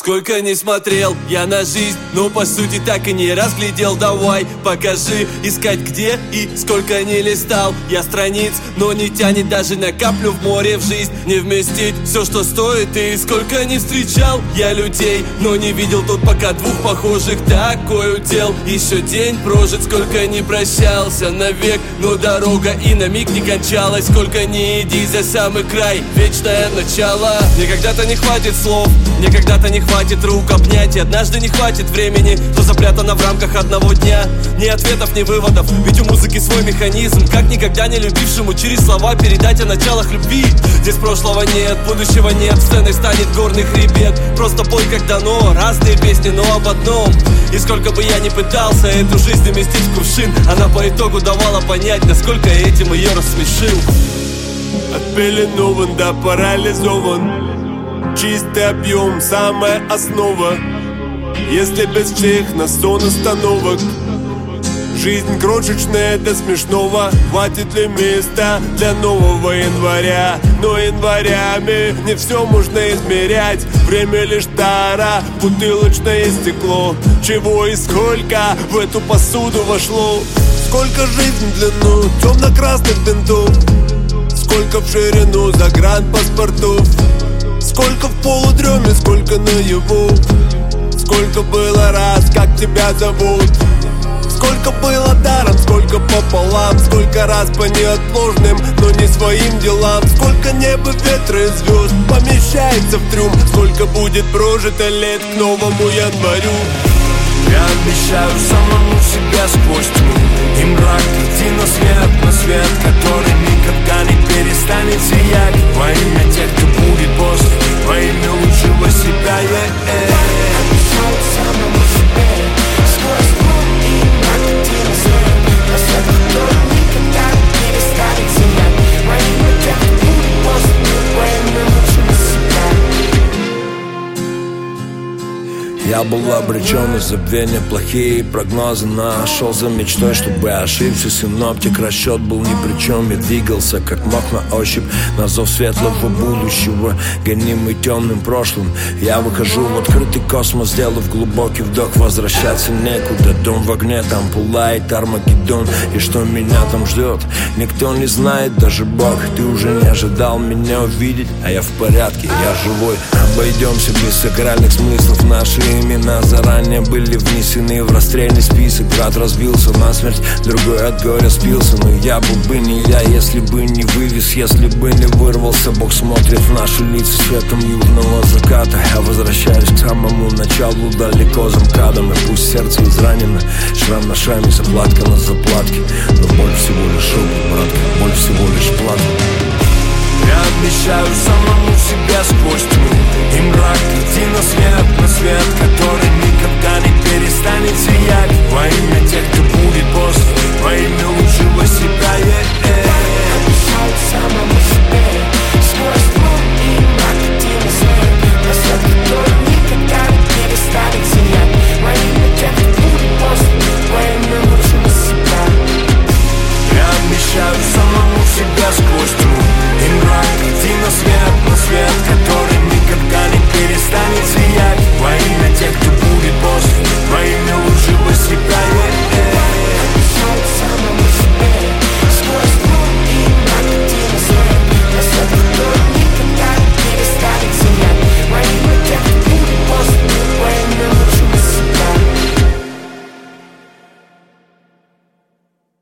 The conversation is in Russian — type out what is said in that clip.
Сколько не смотрел я на жизнь, но по сути так и не разглядел. Давай, покажи, искать где и сколько не листал я страниц, но не тянет даже на каплю в море в жизнь. Не вместить все, что стоит, и сколько не встречал я людей, но не видел тут пока двух похожих. Такой удел, еще день прожит, сколько не прощался навек, но дорога и на миг не кончалась. Сколько не иди за самый край, вечное начало. Мне когда-то не хватит слов, мне когда-то не хватит рук обнять, и однажды не хватит времени, то запрятано в рамках одного дня. Ни ответов, ни выводов, ведь у музыки свой механизм, как никогда не любившему через слова передать о началах любви. Здесь прошлого нет, будущего нет, сценой станет горный хребет. Просто пой как дано, разные песни, но об одном. И сколько бы я ни пытался эту жизнь уместить в кувшин, она по итогу давала понять, насколько я этим ее рассмешил. Отпеленован, да парализован, чистый объем, самая основа. Если без всех на сон остановок, жизнь крошечная до смешного. Хватит ли места для нового января? Но январями не все можно измерять. Время лишь тара, бутылочное стекло. Чего и сколько в эту посуду вошло? Сколько жизнь в длину темно-красных бинтов, сколько в ширину загранпаспортов, сколько в полудреме, сколько наяву. Сколько было раз, как тебя зовут? Сколько было даром, сколько пополам, сколько раз по неотложным, но не своим делам. Сколько неба, ветра и звезд помещается в трюм, сколько будет прожито лет к новому январю. Я обещаю самому себе сквозь тьму и мрак идти на свет, который никогда не перестанет сиять. Во имя тех, кто будет после, во имя лучшего себя. Обещаю самому себе сквозь тьму и мрак идти на свет, который никогда не перестанет сиять. Во имя тех, кто будет после, во имя лучшего себя. Я был обречен на забвение, плохие прогнозы. Нашел за мечтой, чтобы ошибся синоптик. Расчет был ни при чем, я двигался как мог на ощупь, на зов светлого будущего, гонимый темным прошлым. Я выхожу в открытый космос, сделав глубокий вдох. Возвращаться некуда, дом в огне, там пылает Армагеддон. И что меня там ждет, никто не знает, даже Бог. Ты уже не ожидал меня увидеть, а я в порядке, я живой. Обойдемся без сакральных смыслов. Наши имена заранее были внесены в расстрельный список. Брат разбился насмерть, другой от горя спился. Но я был бы не я, если бы не вывез, если бы не вырвался. Бог смотрит в наши лица светом южного заката. Я возвращаюсь к самому началу, далеко за МКАДом. И пусть сердце изранено, шрам на шраме, заплатка на заплатке, но боль всего лишь шок, братка, боль всего лишь плата. Я обещаю самому себе сквозь тьму и мрак идти на свет, который никогда не перестанет.